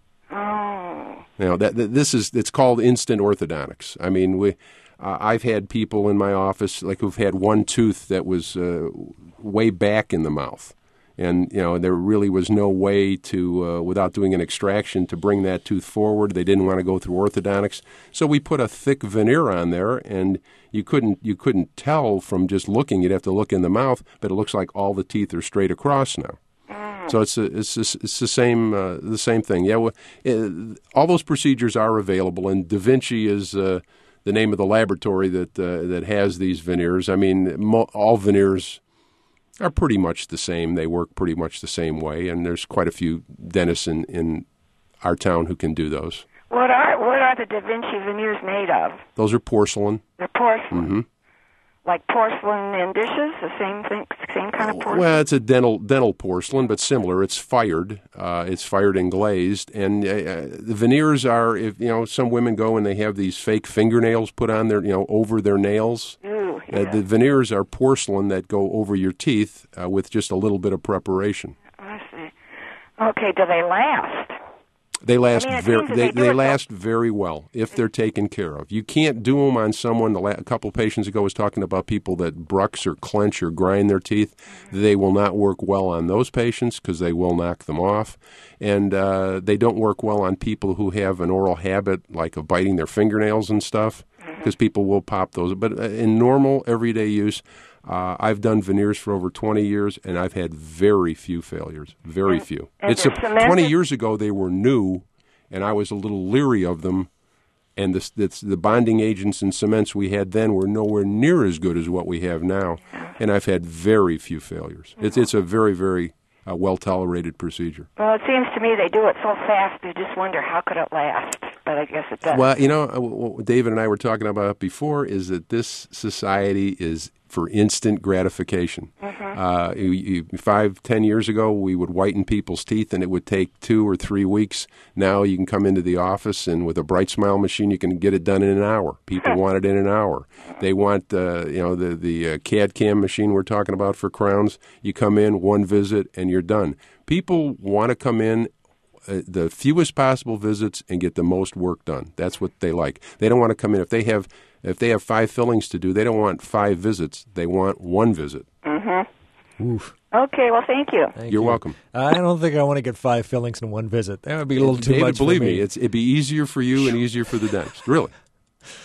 Oh. You know, that, that this is it's called instant orthodontics. I mean, we uh, I've had people in my office like who've had one tooth that was uh, way back in the mouth, and you know there really was no way to uh, without doing an extraction to bring that tooth forward. They didn't want to go through orthodontics, so we put a thick veneer on there, and you couldn't you couldn't tell from just looking. You'd have to look in the mouth, but it looks like all the teeth are straight across now. So it's a, it's a, it's the same uh, the same thing. Yeah, well, it, all those procedures are available, and Da Vinci is uh, the name of the laboratory that uh, that has these veneers. I mean, mo- all veneers are pretty much the same. They work pretty much the same way, and there's quite a few dentists in, in our town who can do those. What are what are the Da Vinci veneers made of? Those are porcelain. They're porcelain, Mm-hmm. like porcelain in dishes, the same thing, same kind of porcelain. Well, it's a dental dental porcelain, but similar. It's fired. Uh, it's fired and glazed, and uh, uh, the veneers are. If you know, some women go and they have these fake fingernails put on their, you know, over their nails. Ooh, yeah. Uh, the veneers are porcelain that go over your teeth uh, with just a little bit of preparation. I see. Okay, do they last? They last I mean, it very seems that they, they do they it last very well if they're taken care of. You can't do them on someone. The la- a couple patients ago was talking about people that brux or clench or grind their teeth. They will not work well on those patients because they will knock them off, and uh, they don't work well on people who have an oral habit like of biting their fingernails and stuff because people will pop those. But uh, in normal everyday use. Uh, I've done veneers for over twenty years, and I've had very few failures. Very And- few. and It's a, they're cemented? twenty years ago they were new, and I was a little leery of them. And the, the, the bonding agents and cements we had then were nowhere near as good as what we have now. And I've had very few failures. It's it's a very very uh, well tolerated procedure. Well, it seems to me they do it so fast. You just wonder how could it last. But I guess it does. Well, you know, uh, what David and I were talking about before is that this society is for instant gratification. Mm-hmm. Uh, you, you, five, ten years ago, we would whiten people's teeth, and it would take two or three weeks. Now you can come into the office, and with a Bright Smile machine, you can get it done in an hour. People want it in an hour. They want, uh, you know, the the uh, C A D C A M machine we're talking about for crowns. You come in, one visit, and you're done. People want to come in. Uh, the fewest possible visits and get the most work done. That's what they like. They don't want to come in if they have if they have five fillings to do. They don't want five visits. They want one visit. Mm-hmm. Oof. Okay, well, thank you. Thank You're you. welcome. I don't think I want to get five fillings in one visit. That would be a little too David, much believe for me. me, it's, it'd be easier for you and easier for the dentist. Really.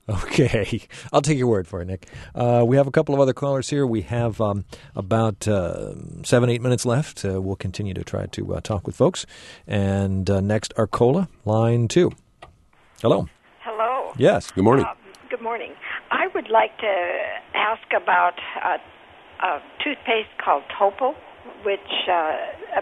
Okay. I'll take your word for it, Nick. Uh, we have a couple of other callers here. We have um, about uh, seven, eight minutes left. Uh, we'll continue to try to uh, talk with folks. And uh, next, Arcola, line two. Hello. Hello. Yes. Good morning. Uh, good morning. I would like to ask about a, a toothpaste called Topo, which uh,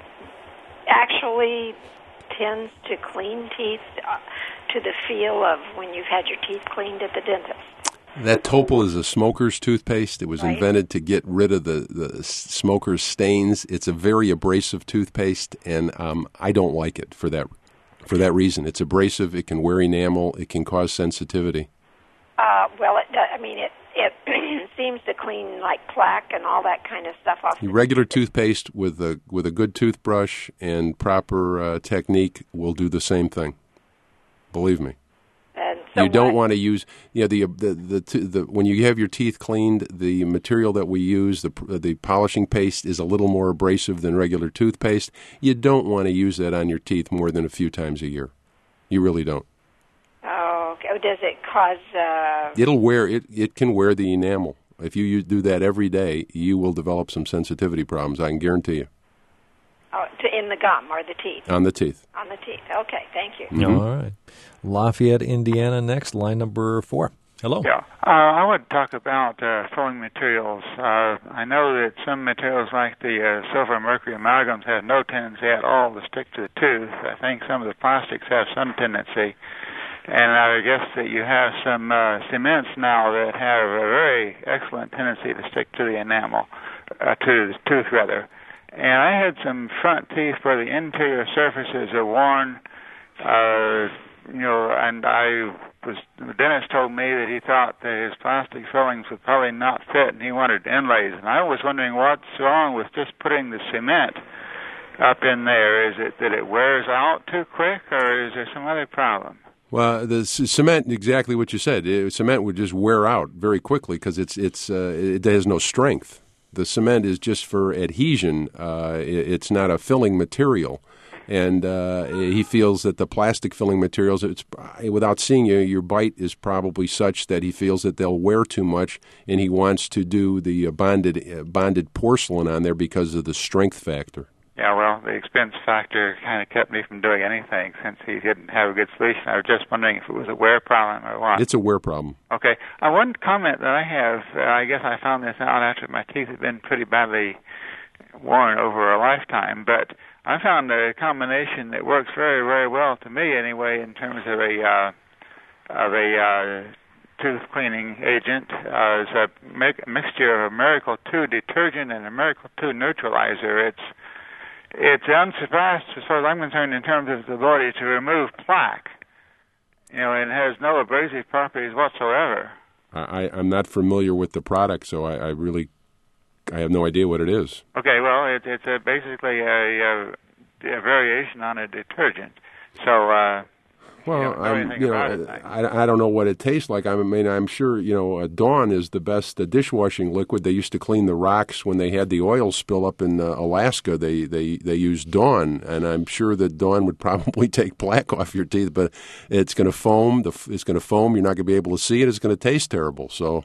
actually tends to clean teeth uh, to the feel of when you've had your teeth cleaned at the dentist. That Topol is a smoker's toothpaste. It was Right. invented to get rid of the, the smoker's stains. It's a very abrasive toothpaste, and um, I don't like it for that for that reason. It's abrasive. It can wear enamel. It can cause sensitivity. Uh, well, it, I mean, it it seems to clean like plaque and all that kind of stuff off. The regular toothpaste with a with a good toothbrush and proper uh, technique will do the same thing. Believe me. And so you don't what- want to use, you know, the, the the the the when you have your teeth cleaned, the material that we use, the the polishing paste, is a little more abrasive than regular toothpaste. You don't want to use that on your teeth more than a few times a year. You really don't. Oh, okay. Does it cause? Uh, It'll wear it. It can wear the enamel. If you, you do that every day, you will develop some sensitivity problems. I can guarantee you. oh, to, in the gum or the teeth? On the teeth. On the teeth. Okay, thank you. Mhm. All right. Lafayette, Indiana, next, line number four. Hello. Yeah, uh, I would talk about uh, filling materials. Uh, I know that some materials like the uh, silver mercury amalgams have no tendency at all to stick to the tooth. I think some of the plastics have some tendency. And I guess that you have some uh, cements now that have a very excellent tendency to stick to the enamel, uh, to the tooth rather. And I had some front teeth where the interior surfaces are worn, uh, you know, and I was, the dentist told me that he thought that his plastic fillings would probably not fit and he wanted inlays. And I was wondering what's wrong with just putting the cement up in there. Is it that it wears out too quick, or is there some other problem? Well, the c- cement, exactly what you said. It, cement would just wear out very quickly because it's it's uh, it has no strength. The cement is just for adhesion. Uh, it, it's not a filling material, and uh, he feels that the plastic filling materials, it's without seeing you, your bite is probably such that he feels that they'll wear too much, and he wants to do the uh, bonded uh, bonded porcelain on there because of the strength factor. Yeah, well, the expense factor kind of kept me from doing anything since he didn't have a good solution. I was just wondering if it was a wear problem or what. It's a wear problem. Okay. Uh, one comment that I have, uh, I guess I found this out after my teeth had been pretty badly worn over a lifetime, but I found a combination that works very, very well to me anyway in terms of a uh, of a uh, tooth cleaning agent. Uh, it's a mi- mixture of a Miracle two detergent and a Miracle two neutralizer. It's It's unsurpassed, as far as I'm concerned, in terms of its ability to remove plaque. You know, it has no abrasive properties whatsoever. I, I'm not familiar with the product, so I, I really I have no idea what it is. Okay, well, it, it's a, basically a, a, a variation on a detergent. So, uh, Well, you don't know I'm, anything you about know, it. I, I don't know what it tastes like. I mean, I'm sure, you know, uh, Dawn is the best uh, dishwashing liquid. They used to clean the rocks when they had the oil spill up in uh, Alaska. They, they, they used Dawn, and I'm sure that Dawn would probably take plaque off your teeth, but it's going to foam. The, it's going to foam. You're not going to be able to see it. It's going to taste terrible. So,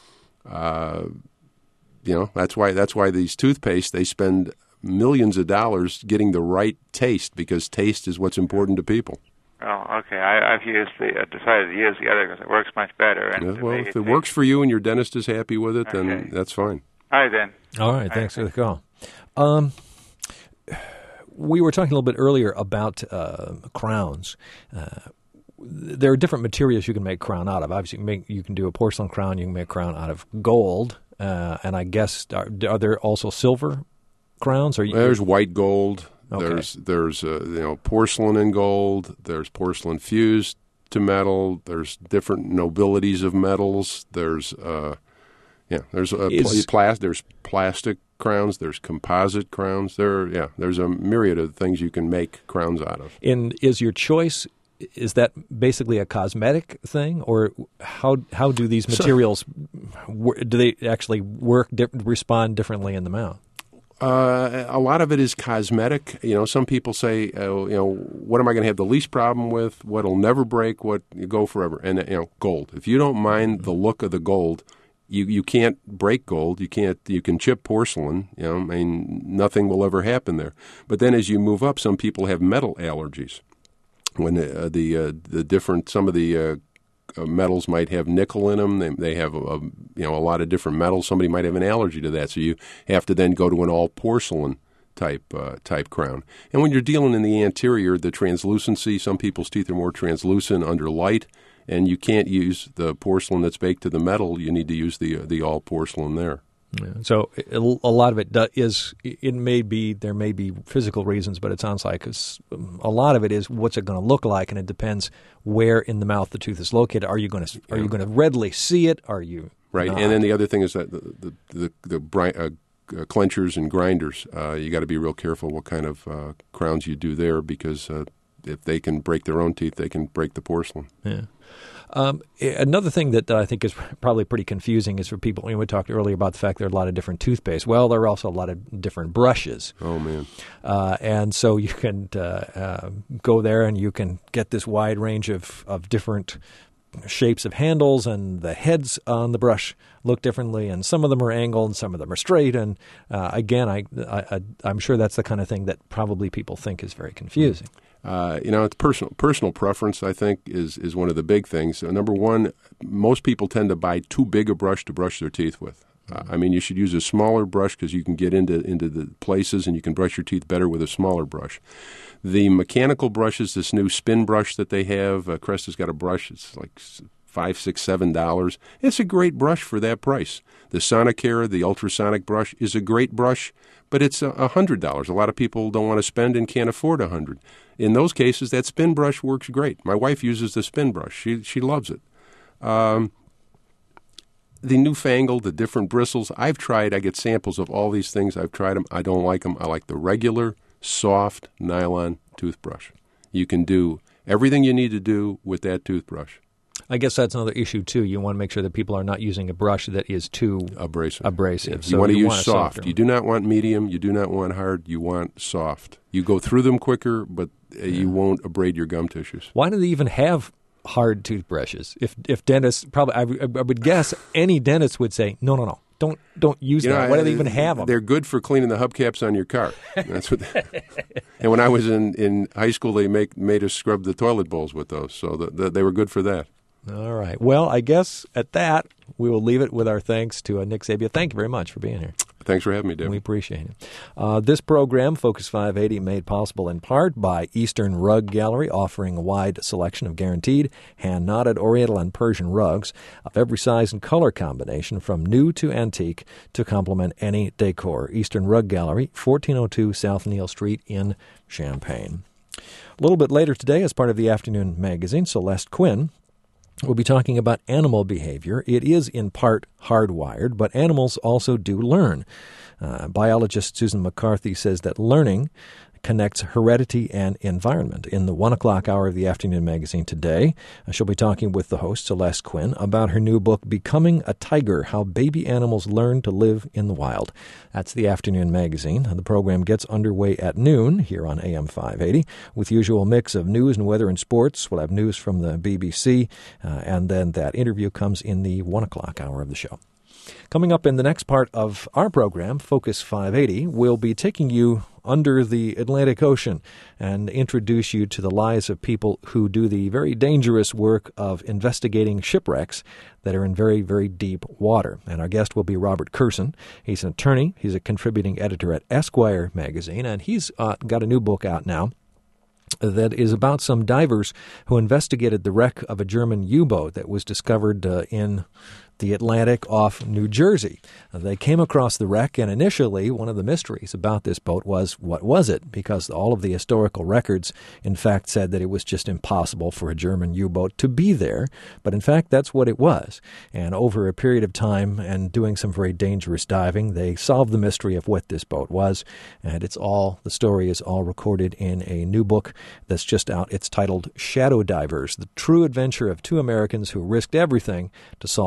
uh, you know, that's why that's why these toothpaste, they spend millions of dollars getting the right taste, because taste is what's important to people. Oh, okay. I, I've used the, uh, decided to use the other because it works much better. And Yeah, to well, me, if it works for you and your dentist is happy with it, then Okay. that's fine. All right, then. All right, thanks for the call. Um, we were talking a little bit earlier about uh, crowns. Uh, there are different materials you can make crown out of. Obviously, you can, make, you can do a porcelain crown. You can make a crown out of gold, uh, and I guess are, are there also silver crowns? Or you, There's white gold. Okay. There's there's uh, you know porcelain and gold. There's porcelain fused to metal. There's different nobilities of metals. There's uh, yeah. There's uh, Is- pl- plas- There's plastic crowns. There's composite crowns. There yeah. There's a myriad of things you can make crowns out of. And is your choice, is that basically a cosmetic thing, or how how do these So- materials wor- do they actually work di- respond differently in the mouth? Uh, a lot of it is cosmetic. You know, some people say, uh, you know, what am I going to have the least problem with? What'll never break? What you go forever? And you know, gold. If you don't mind the look of the gold, you you can't break gold. You can't. You can chip porcelain. You know, I mean, nothing will ever happen there. But then as you move up, some people have metal allergies. When the uh, the, uh, the different some of the uh, Uh, metals might have nickel in them. They, they have a, a, you know a lot of different metals. Somebody might have an allergy to that, so you have to then go to an all porcelain type uh, type crown. And when you're dealing in the anterior, the translucency. Some people's teeth are more translucent under light, and you can't use the porcelain that's baked to the metal. You need to use the uh, the all porcelain there. Yeah. So a lot of it is, it may be, there may be physical reasons, but it sounds like it's, a lot of it is what's it going to look like, and it depends where in the mouth the tooth is located. Are you going to, are you going to readily see it? Are you Right. not? And then the other thing is that the, the, the, the bri- uh, uh, clenchers and grinders, uh, you got to be real careful what kind of uh, crowns you do there, because uh, if they can break their own teeth, they can break the porcelain. Yeah. Um, another thing that, that I think is probably pretty confusing is for people, you know, we talked earlier about the fact there are a lot of different toothpaste. Well, there are also a lot of different brushes. Oh, man. Uh, and so you can uh, uh, go there and you can get this wide range of, of different shapes of handles, and the heads on the brush look differently, and some of them are angled and some of them are straight. And uh, again, I, I, I'm sure that's the kind of thing that probably people think is very confusing. Uh, you know, it's personal personal preference, I think, is, is one of the big things. So number one, most people tend to buy too big a brush to brush their teeth with. Uh, I mean, you should use a smaller brush because you can get into, into the places and you can brush your teeth better with a smaller brush. The mechanical brushes, this new spin brush that they have, uh, Cresta's got a brush, it's like five, six, seven dollars. It's a great brush for that price. The Sonicare, the ultrasonic brush, is a great brush, but it's a hundred dollars. A lot of people don't want to spend and can't afford a hundred. In those cases, that spin brush works great. My wife uses the spin brush. She she loves it. Um, the newfangled, the different bristles, I've tried. I get samples of all these things. I've tried them. I don't like them. I like the regular, soft nylon toothbrush. You can do everything you need to do with that toothbrush. I guess that's another issue, too. You want to make sure that people are not using a brush that is too abrasive. abrasive. Yeah. So you want to you use want soft. softer. You do not want medium. You do not want hard. You want soft. You go through them quicker, but uh, you won't abrade your gum tissues. Why do they even have hard toothbrushes? If if dentists, probably, I, I would guess any dentist would say, no, no, no. Don't don't use you that. Know, Why do they even have them? They're good for cleaning the hubcaps on your car. That's what. They, and when I was in, in high school, they make made us scrub the toilet bowls with those, so the, the, they were good for that. All right. Well, I guess at that we will leave it with our thanks to uh, Nick Sabia. Thank you very much for being here. Thanks for having me, David. We appreciate it. Uh, this program, Focus five eighty, made possible in part by Eastern Rug Gallery, offering a wide selection of guaranteed hand-knotted Oriental and Persian rugs of every size and color combination, from new to antique, to complement any decor. Eastern Rug Gallery, fourteen oh two South Neal Street in Champaign. A little bit later today, as part of the afternoon magazine, Celeste Quinn we'll be talking about animal behavior. It is in part hardwired, but animals also do learn. Uh, biologist Susan McCarthy says that learning connects heredity and environment. In the one o'clock hour of the afternoon magazine today, she'll be talking with the host, Celeste Quinn, about her new book, Becoming a Tiger, How Baby Animals Learn to Live in the Wild. That's the afternoon magazine. The program gets underway at noon here on A M five eighty with usual mix of news and weather and sports. We'll have news from the B B C, uh, and then that interview comes in the one o'clock hour of the show. Coming up in the next part of our program, Focus five eighty, we'll be taking you under the Atlantic Ocean and introduce you to the lives of people who do the very dangerous work of investigating shipwrecks that are in very, very deep water. And our guest will be Robert Kurson. He's an attorney. He's a contributing editor at Esquire magazine, and he's uh, got a new book out now that is about some divers who investigated the wreck of a German U-boat that was discovered uh, in the Atlantic off New Jersey. Uh, they came across the wreck, and initially one of the mysteries about this boat was, what was it? Because all of the historical records, in fact, said that it was just impossible for a German U-boat to be there. But in fact, that's what it was. And over a period of time and doing some very dangerous diving, they solved the mystery of what this boat was. And it's all, the story is all recorded in a new book that's just out. It's titled Shadow Divers, The True Adventure of Two Americans Who Risked Everything to Solve One of the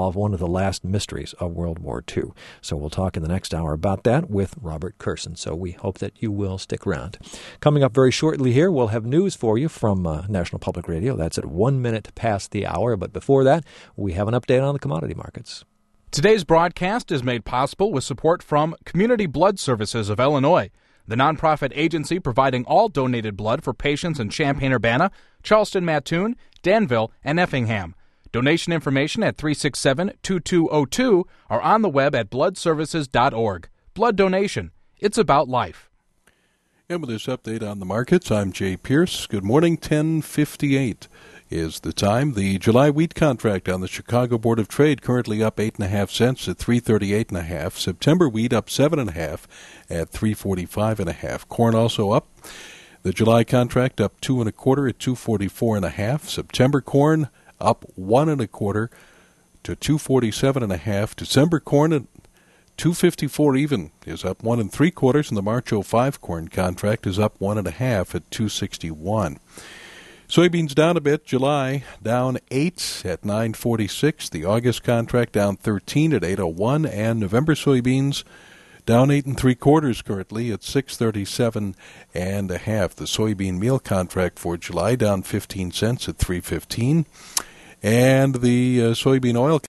the last mysteries of World War Two. So we'll talk in the next hour about that with Robert Kurson. So we hope that you will stick around. Coming up very shortly here, we'll have news for you from uh, National Public Radio. That's at one minute past the hour. But before that, we have an update on the commodity markets. Today's broadcast is made possible with support from Community Blood Services of Illinois, the nonprofit agency providing all donated blood for patients in Champaign-Urbana, Charleston, Mattoon, Danville, and Effingham. Donation information at three six seven, two two zero two or on the web at blood services dot org. Blood donation. It's about life. And with this update on the markets, I'm Jay Pierce. Good morning. ten fifty-eight is the time. The July wheat contract on the Chicago Board of Trade currently up eight and a half cents at three thirty-eight and a half. September wheat up seven and a half at three forty-five and a half. Corn also up. The July contract up two and a quarter at two forty-four and a half. September corn up one and a quarter to two forty-seven and a half. December corn at two fifty-four even is up one and three quarters, and the March oh five corn contract is up one and a half at two sixty-one. Soybeans down a bit. July down eight at nine forty-six. The August contract down thirteen at eight oh one, and November soybeans down eight and three quarters currently at six thirty-seven and a half. The soybean meal contract for July down fifteen cents at three fifteen, and the uh, soybean oil